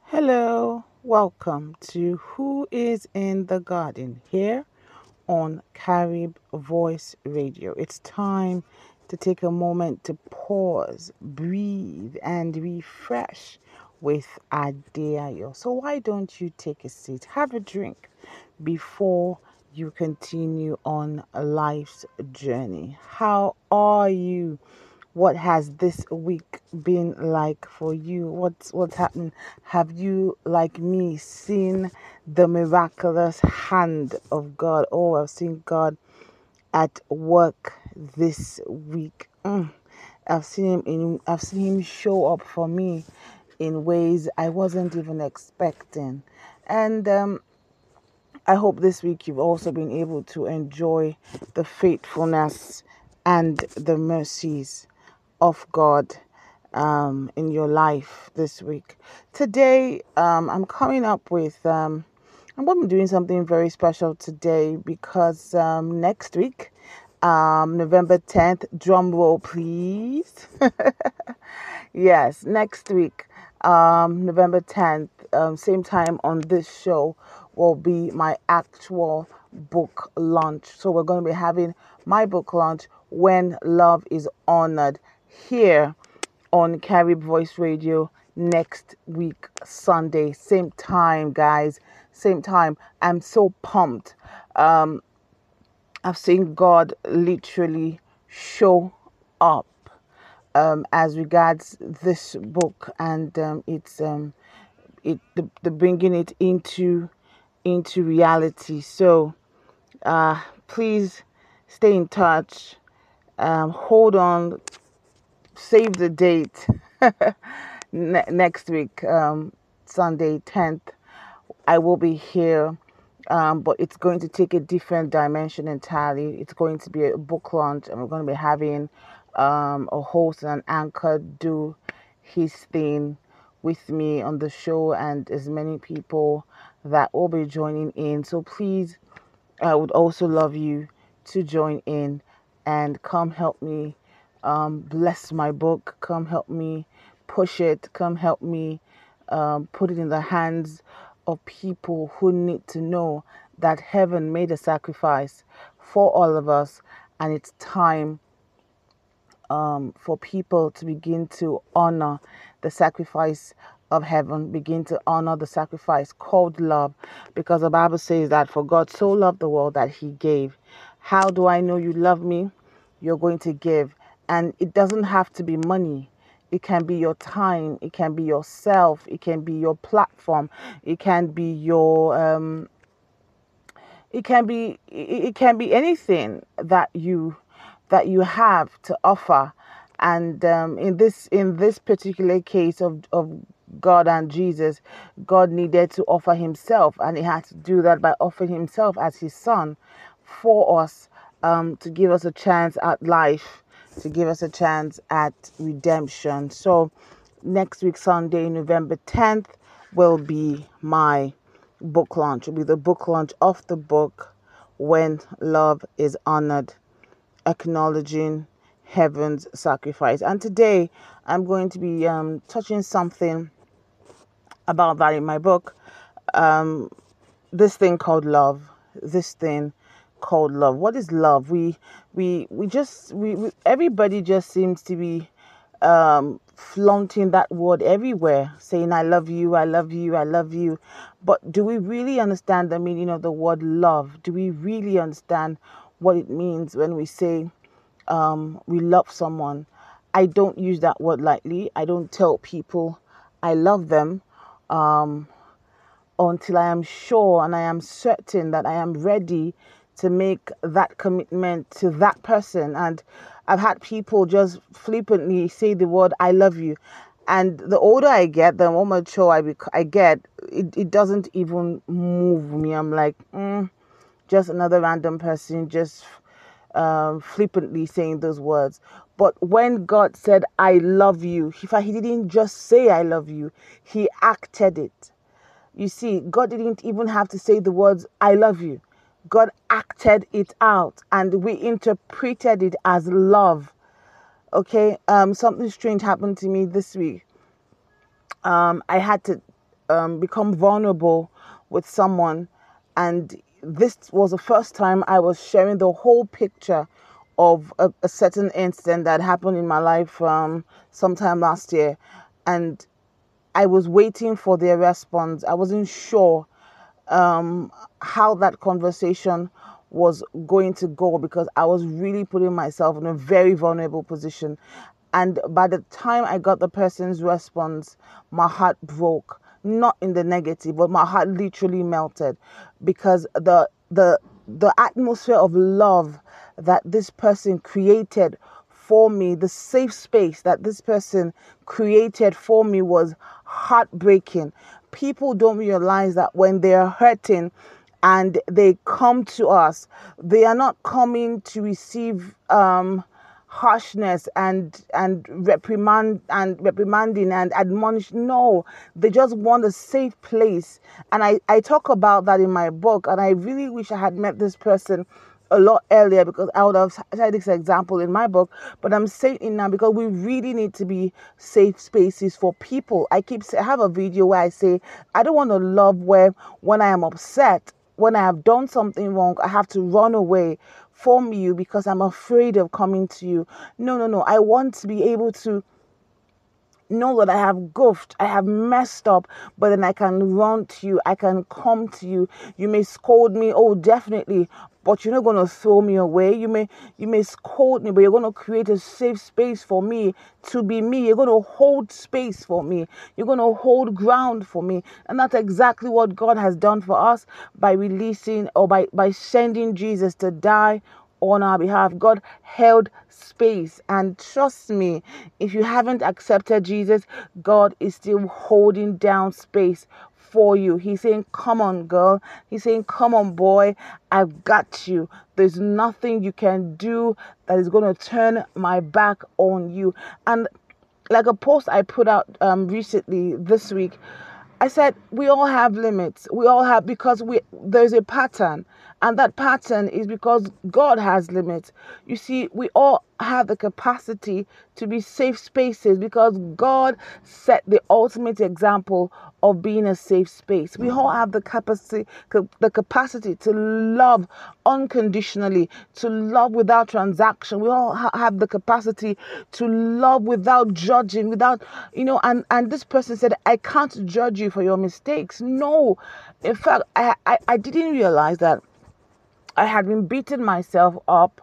Hello, welcome to Who is in the Garden here on Carib Voice Radio. It's time to take a moment to pause, breathe, and refresh with Adeayo. So, why don't you take a seat, have a drink before you continue on life's journey? How are you? What has this week been like for you? What's happened? Have you, like me, seen the miraculous hand of God? Oh, I've seen God at work this week. I've seen him show up for me in ways I wasn't even expecting. And I hope this week you've also been able to enjoy the faithfulness and the mercies of God in your life this week. Today, I'm coming up with, I'm going to be doing something very special today because next week, November 10th, drum roll please. Yes, next week, November 10th, same time on this show will be my actual book launch. So we're going to be having my book launch, When Love is Honored, here on Carib Voice Radio next week, Sunday. Same time, guys. Same time. I'm so pumped. I've seen God literally show up as regards this book, and the bringing it into reality. So please stay in touch. Hold on. Save the date. Next week, Sunday 10th, I will be here. But it's going to take a different dimension entirely. It's going to be a book launch, and we're going to be having a host and an anchor do his thing with me on the show, and as many people that will be joining in. So please, I would also love you to join in and come help me bless my book. Come help me push it. Come help me put it in the hands of people who need to know that heaven made a sacrifice for all of us, and it's time for people to begin to honor the sacrifice of heaven, begin to honor the sacrifice called love, because the Bible says that for God so loved the world that he gave. How do I know you love me? You're going to give. And it doesn't have to be money. It can be your time. It can be yourself. It can be your platform. It can be your it can be anything that you have to offer. And in this particular case of God and Jesus, God needed to offer himself, and he had to do that by offering himself as his son for us, to give us a chance at life, to give us a chance at redemption. So next week, Sunday, November 10th, will be my book launch. Will be the book launch of the book, When Love is Honored, acknowledging heaven's sacrifice. And today I'm going to be touching something about that in my book. This thing called love. This thing called love. What is love? We everybody just seems to be flaunting that word everywhere, saying I love you, I love you, I love you. But do we really understand the meaning of the word love? Do we really understand what it means when we say we love someone? I don't use that word lightly. I don't tell people I love them until I am sure and I am certain that I am ready to make that commitment to that person. And I've had people just flippantly say the word I love you. And the older I get, the more mature I get, it doesn't even move me. I'm like, just another random person just flippantly saying those words. But when God said, I love you, he didn't just say, I love you, he acted it. You see, God didn't even have to say the words, I love you. God acted it out, and we interpreted it as love. Okay, something strange happened to me this week. I had to become vulnerable with someone, and this was the first time I was sharing the whole picture of a certain incident that happened in my life sometime last year, and I was waiting for their response. I wasn't sure how that conversation was going to go because I was really putting myself in a very vulnerable position. And by the time I got the person's response, my heart broke. Not in the negative, but my heart literally melted because the atmosphere of love that this person created for me, the safe space that this person created for me was heartbreaking. People don't realize that when they're hurting and they come to us, they are not coming to receive harshness and reprimanding and admonish. No, they just want a safe place. And I talk about that in my book, and I really wish I had met this person a lot earlier because I would have said this example in my book, but I'm saying it now because we really need to be safe spaces for people. I have a video where I say I don't want to love where when I am upset, when I have done something wrong, I have to run away from you because I'm afraid of coming to you. No, no, no. I want to be able to know that I have goofed, I have messed up, but then I can run to you, I can come to you. You may scold me, oh definitely, but you're not going to throw me away. You may scold me, but you're going to create a safe space for me to be me. You're going to hold space for me. You're going to hold ground for me. And that's exactly what God has done for us by releasing or by sending Jesus to die on our behalf. God held space, and trust me, if you haven't accepted Jesus, God is still holding down space for you. He's saying, come on, girl. He's saying, come on, boy. I've got you. There's nothing you can do that is going to turn my back on you. And like a post I put out recently this week, I said we all have limits. We all have, because there's a pattern, and that pattern is because God has limits. You see, we all have the capacity to be safe spaces because God set the ultimate example of being a safe space. We all have the capacity to love unconditionally, to love without transaction. We all have the capacity to love without judging, without, and this person said, I can't judge you for your mistakes. No, in fact, I didn't realize that I had been beating myself up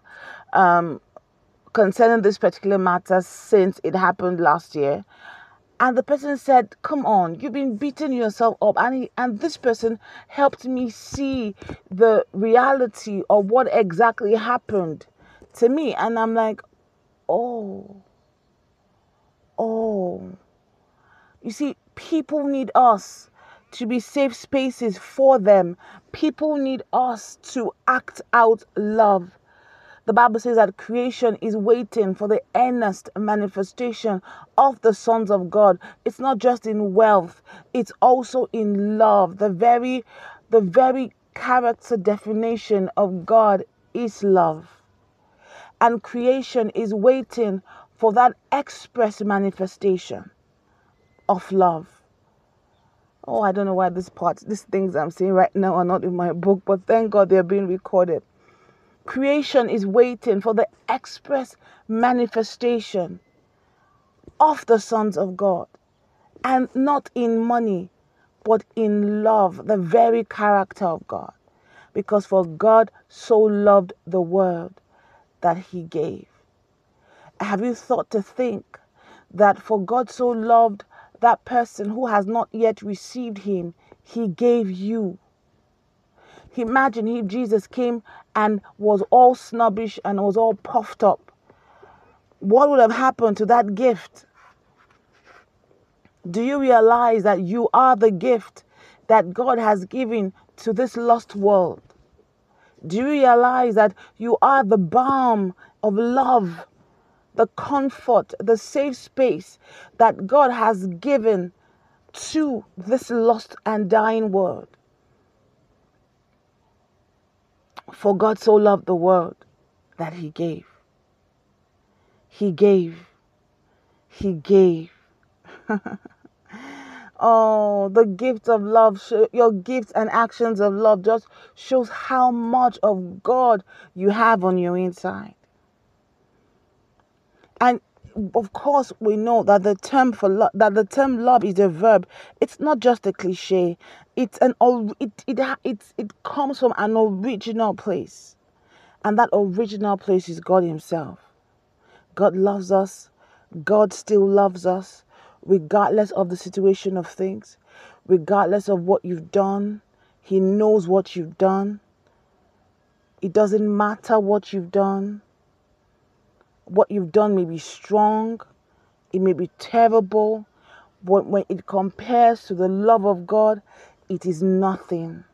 concerning this particular matter since it happened last year. And the person said, come on, you've been beating yourself up. And this person helped me see the reality of what exactly happened to me. And I'm like, oh. You see, people need us to be safe spaces for them. People need us to act out love. The Bible says that creation is waiting for the earnest manifestation of the sons of God. It's not just in wealth, it's also in love. The very character definition of God is love. And creation is waiting for that express manifestation of love. Oh, I don't know why these things I'm saying right now are not in my book, but thank God they're being recorded. Creation is waiting for the express manifestation of the sons of God, and not in money, but in love, the very character of God. Because for God so loved the world that he gave. Have you thought to think that for God so loved that person who has not yet received him, he gave you? Imagine if Jesus came and was all snobbish and was all puffed up. What would have happened to that gift? Do you realize that you are the gift that God has given to this lost world? Do you realize that you are the balm of love, the comfort, the safe space that God has given to this lost and dying world? For God so loved the world that he gave. He gave. He gave. Oh, the gift of love, your gifts and actions of love just shows how much of God you have on your inside. And of course, we know that the term love is a verb. It's not just a cliche. It's it comes from an original place, and that original place is God Himself. God loves us. God still loves us, regardless of the situation of things, regardless of what you've done. He knows what you've done. It doesn't matter what you've done. What you've done may be strong, it may be terrible, but when it compares to the love of God, it is nothing.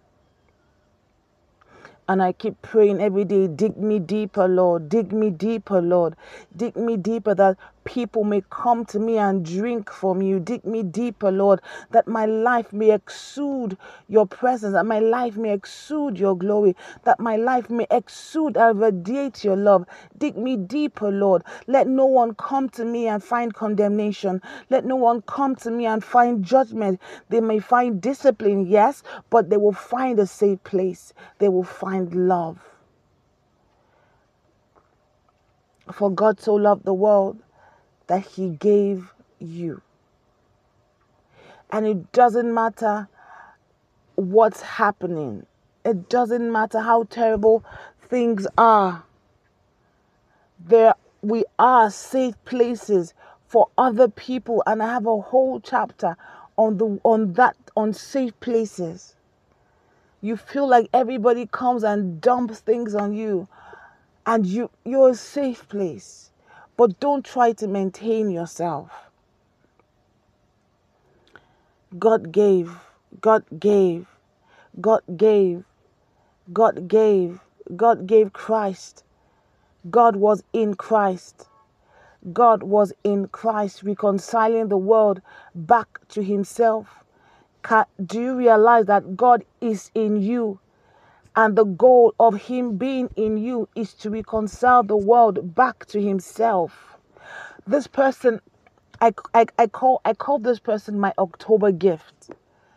And I keep praying every day, dig me deeper, Lord. Dig me deeper, Lord. Dig me deeper that people may come to me and drink from you. Dig me deeper, Lord, that my life may exude your presence, that my life may exude your glory, that my life may exude and radiate your love. Dig me deeper, Lord. Let no one come to me and find condemnation. Let no one come to me and find judgment. They may find discipline, yes, but they will find a safe place. They will find love. For God so loved the world that He gave you. And it doesn't matter what's happening. It doesn't matter how terrible things are. We are safe places for other people, and I have a whole chapter on safe places. You feel like everybody comes and dumps things on you, and you're a safe place. But don't try to maintain yourself. God gave, God gave, God gave, God gave, God gave Christ. God was in Christ. God was in Christ, reconciling the world back to Himself. Do you realize that God is in you? And the goal of Him being in you is to reconcile the world back to Himself. This person, I call this person my October gift.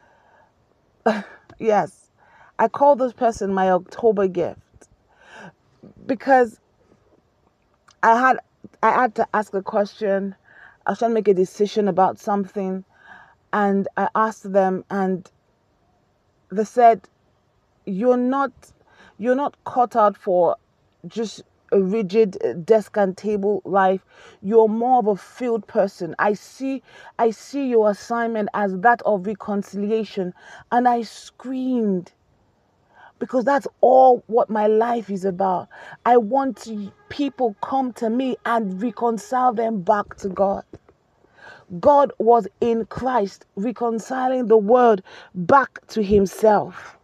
Yes, I call this person my October gift because I had to ask a question. I was trying to make a decision about something, and I asked them, and they said, you're not cut out for just a rigid desk and table life. You're more of a field person. I see your assignment as that of reconciliation. And I screamed, because that's all what my life is about. I want people come to me and reconcile them back to God. God was in Christ, reconciling the world back to Himself.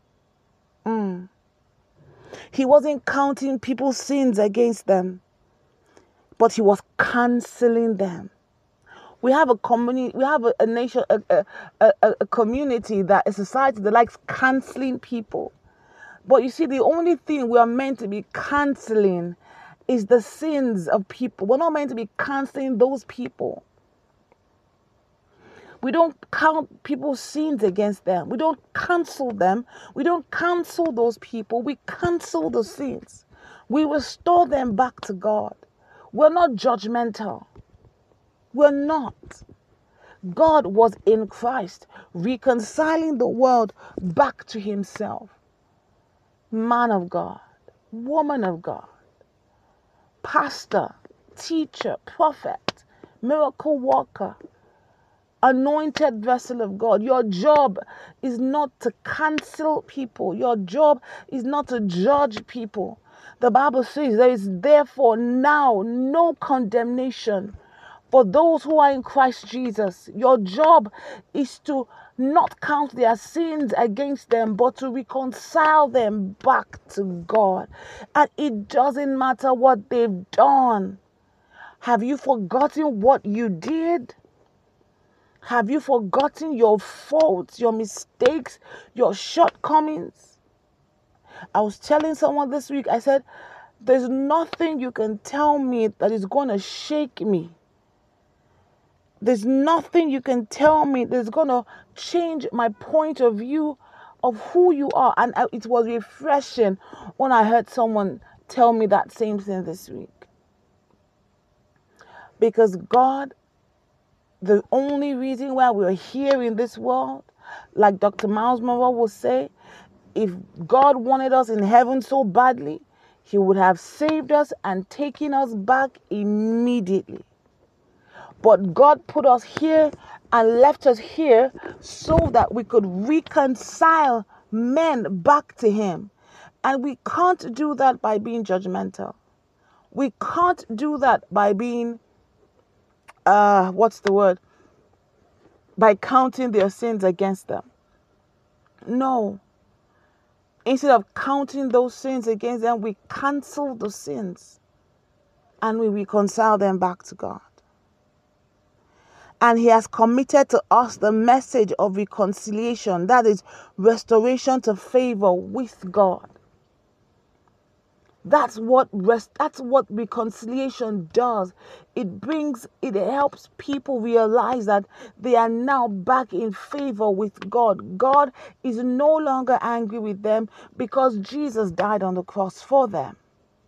He wasn't counting people's sins against them, but He was canceling them. We have a community, we have a nation, a community, a society that likes canceling people. But you see, the only thing we are meant to be canceling is the sins of people. We're not meant to be canceling those people. We don't count people's sins against them. We don't cancel them. We don't cancel those people. We cancel the sins. We restore them back to God. We're not judgmental. We're not. God was in Christ, reconciling the world back to Himself. Man of God, woman of God, pastor, teacher, prophet, miracle worker, anointed vessel of God. Your job is not to cancel people. Your job is not to judge people. The Bible says there is therefore now no condemnation for those who are in Christ Jesus. Your job is to not count their sins against them, but to reconcile them back to God. And it doesn't matter what they've done. Have you forgotten what you did? Have you forgotten your faults, your mistakes, your shortcomings? I was telling someone this week, I said, there's nothing you can tell me that is going to shake me. There's nothing you can tell me that's going to change my point of view of who you are. And it was refreshing when I heard someone tell me that same thing this week. Because God, the only reason why we're here in this world, like Dr. Miles Monroe will say, if God wanted us in heaven so badly, he would have saved us and taken us back immediately. But God put us here and left us here so that we could reconcile men back to him. And we can't do that by being judgmental. We can't do that by being, by counting their sins against them. No. Instead of counting those sins against them, we cancel the sins and we reconcile them back to God. And he has committed to us the message of reconciliation, that is restoration to favor with God. That's what reconciliation does. It helps people realize that they are now back in favor with God. God is no longer angry with them because Jesus died on the cross for them.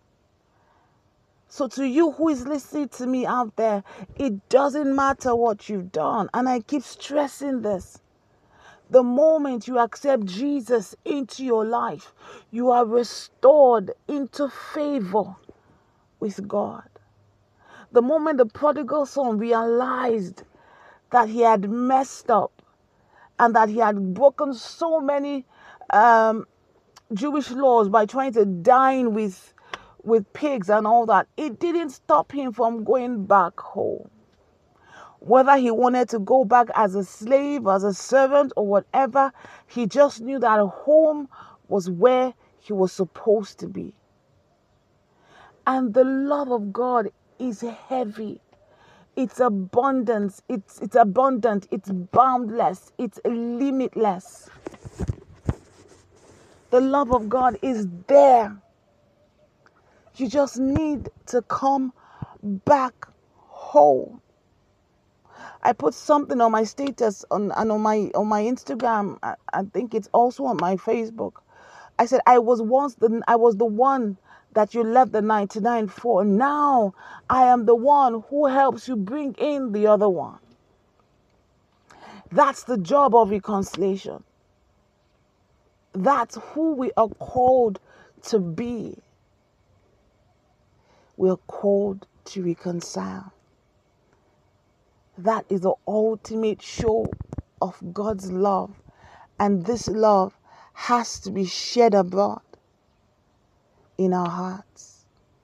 So to you who is listening to me out there, it doesn't matter what you've done. And I keep stressing this. The moment you accept Jesus into your life, you are restored into favor with God. The moment the prodigal son realized that he had messed up and that he had broken so many Jewish laws by trying to dine with pigs and all that, it didn't stop him from going back home. Whether he wanted to go back as a slave, as a servant, or whatever, he just knew that home was where he was supposed to be. And the love of God is heavy. It's abundance. It's abundant. It's boundless. It's limitless. The love of God is there. You just need to come back home. I put something on my status on my Instagram. I think it's also on my Facebook. I said I was the one that you left the 99 for. Now I am the one who helps you bring in the other one. That's the job of reconciliation. That's who we are called to be. We are called to reconcile. That is the ultimate show of God's love. And this love has to be shed abroad in our hearts.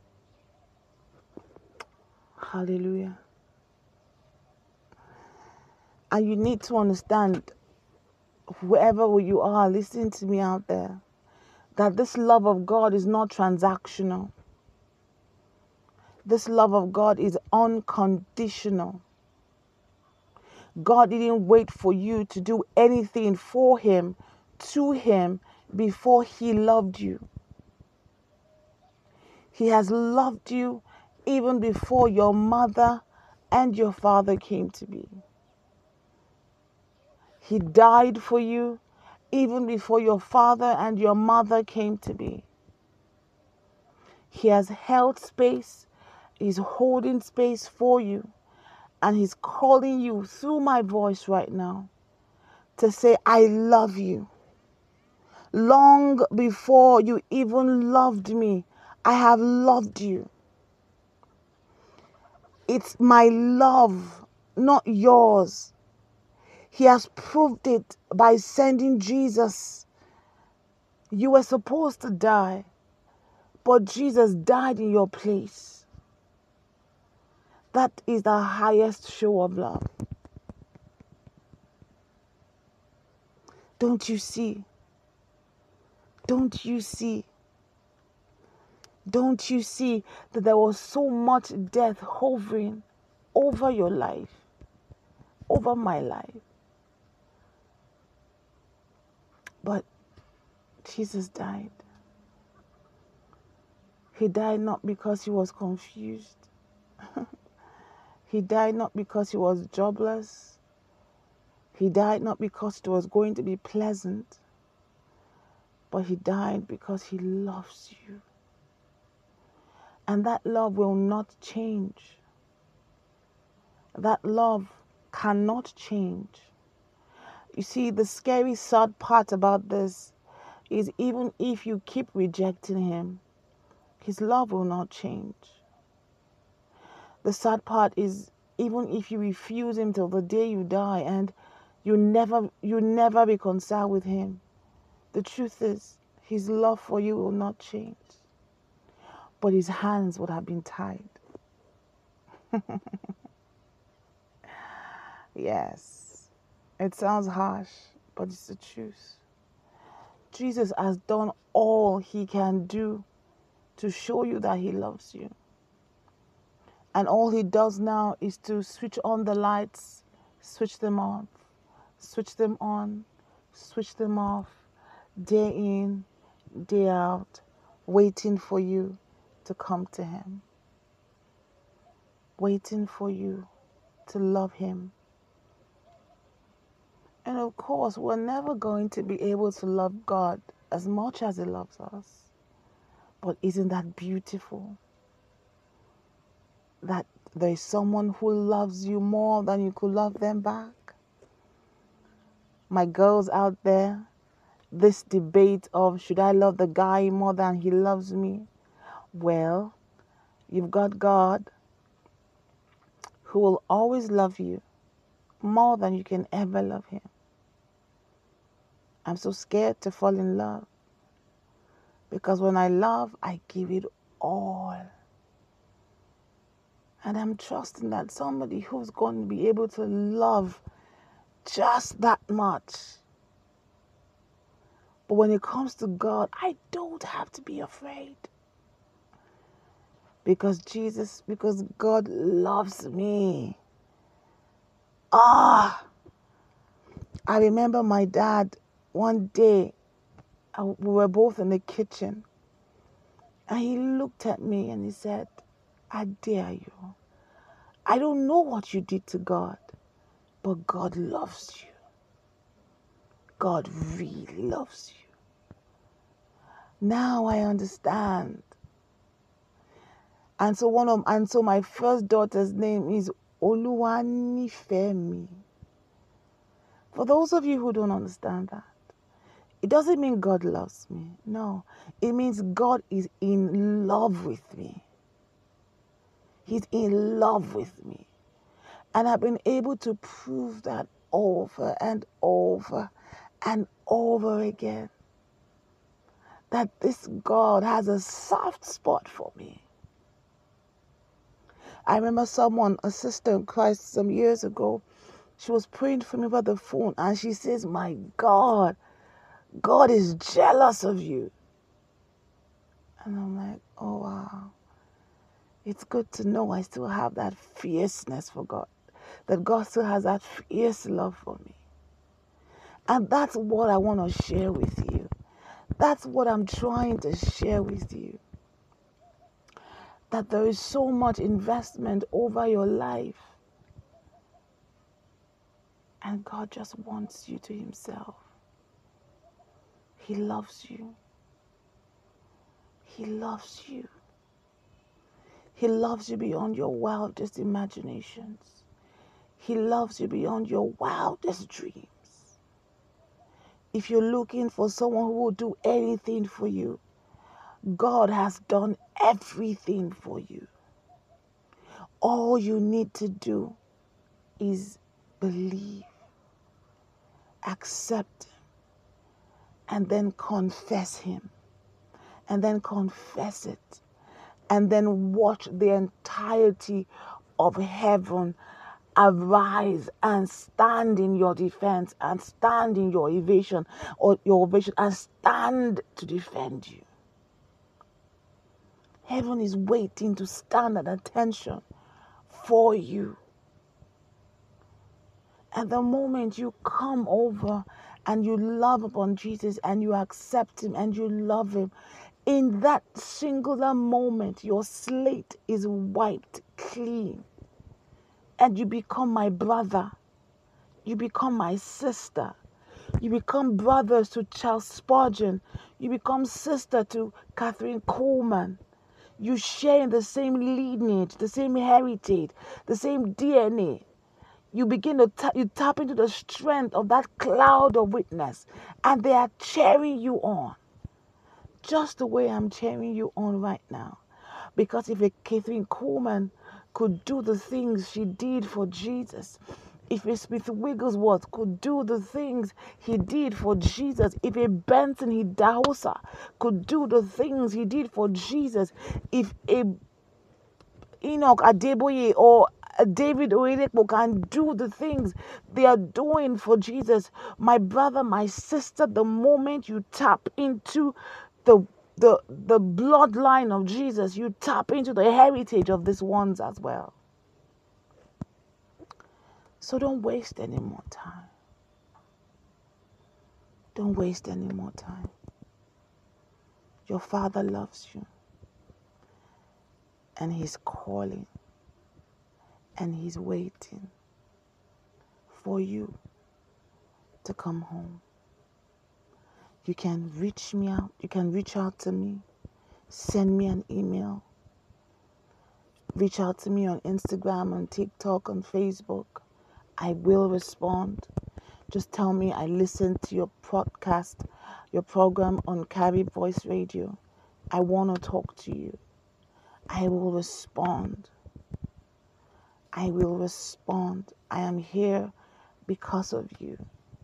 Hallelujah. And you need to understand, wherever you are listening to me out there, that this love of God is not transactional. This love of God is unconditional. God didn't wait for you to do anything for him, to him, before he loved you. He has loved you even before your mother and your father came to be. He died for you even before your father and your mother came to be. He has held space. He's holding space for you. And he's calling you through my voice right now to say, I love you. Long before you even loved me, I have loved you. It's my love, not yours. He has proved it by sending Jesus. You were supposed to die, but Jesus died in your place. That is the highest show of love. Don't you see? Don't you see? Don't you see that there was so much death hovering over your life, over my life? But Jesus died. He died not because he was confused. He died not because he was jobless. He died not because it was going to be pleasant, but he died because he loves you. And that love will not change. That love cannot change. You see, the scary, sad part about this is even if you keep rejecting him, his love will not change. The sad part is even if you refuse him till the day you die and you never reconcile with him, the truth is his love for you will not change. But his hands would have been tied. Yes, it sounds harsh, but it's the truth. Jesus has done all he can do to show you that he loves you. And all he does now is to switch on the lights, switch them off, switch them on, switch them off, day in, day out, waiting for you to come to him, waiting for you to love him. And of course, we're never going to be able to love God as much as he loves us. But isn't that beautiful? That there is someone who loves you more than you could love them back. My girls out there, this debate of should I love the guy more than he loves me? Well, you've got God who will always love you more than you can ever love him. I'm so scared to fall in love because when I love, I give it all. And I'm trusting that somebody who's going to be able to love just that much. But when it comes to God, I don't have to be afraid. Because God loves me. I remember my dad one day, we were both in the kitchen. And he looked at me and he said, I dare you. I don't know what you did to God, but God loves you. God really loves you. Now I understand. And so my first daughter's name is Oluwanifemi. For those of you who don't understand that, it doesn't mean God loves me. No, it means God is in love with me. He's in love with me. And I've been able to prove that over and over and over again. That this God has a soft spot for me. I remember a sister in Christ some years ago, she was praying for me by the phone and she says, my God is jealous of you. And I'm like, oh wow. It's good to know I still have that fierceness for God. That God still has that fierce love for me. And that's what I want to share with you. That's what I'm trying to share with you. That there is so much investment over your life. And God just wants you to himself. He loves you. He loves you. He loves you beyond your wildest imaginations. He loves you beyond your wildest dreams. If you're looking for someone who will do anything for you, God has done everything for you. All you need to do is believe, accept him, and then confess him, and then confess it, and then watch the entirety of heaven arise and stand in your defense and stand in your evasion and stand to defend you. Heaven is waiting to stand at attention for you. And the moment you come over and you love upon Jesus and you accept him and you love him, in that singular moment, your slate is wiped clean. and you become my brother. You become my sister. You become brothers to Charles Spurgeon. You become sister to Catherine Coleman. You share in the same lineage, the same heritage, the same DNA. You begin to you tap into the strength of that cloud of witness, and they are cheering you on, just the way I'm cheering you on right now. Because if a Catherine Coleman could do the things she did for Jesus, if a Smith Wigglesworth could do the things he did for Jesus, if a Benson Hidahosa could do the things he did for Jesus, if a Enoch Adeboye or David Oyedepo can do the things they are doing for Jesus, my brother, my sister, the moment you tap into the the bloodline of Jesus, you tap into the heritage of these ones as well. So don't waste any more time. Don't waste any more time. Your Father loves you, and He's calling, and He's waiting for you to come home. You can reach me out. You can reach out to me. Send me an email. Reach out to me on Instagram, on TikTok, on Facebook. I will respond. Just tell me I listened to your podcast, your program on Carry Voice Radio. I want to talk to you. I will respond. I will respond. I am here because of you.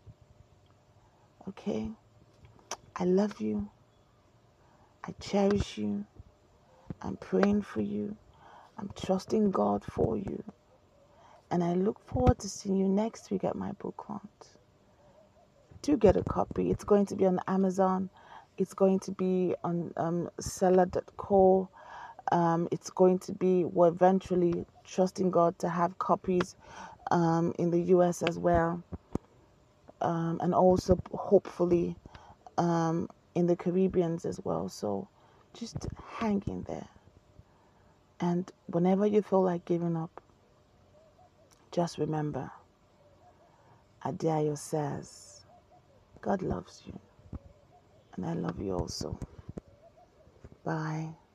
Okay? I love you. I cherish you. I'm praying for you. I'm trusting God for you. And I look forward to seeing you next week at my book launch. Do get a copy. It's going to be on Amazon. It's going to be on seller.co. It's going to be, we're eventually trusting God to have copies in the US as well. And also hopefully in the Caribbeans as well. So just hang in there. And whenever you feel like giving up, just remember, Adiayo says, God loves you, and I love you also. Bye.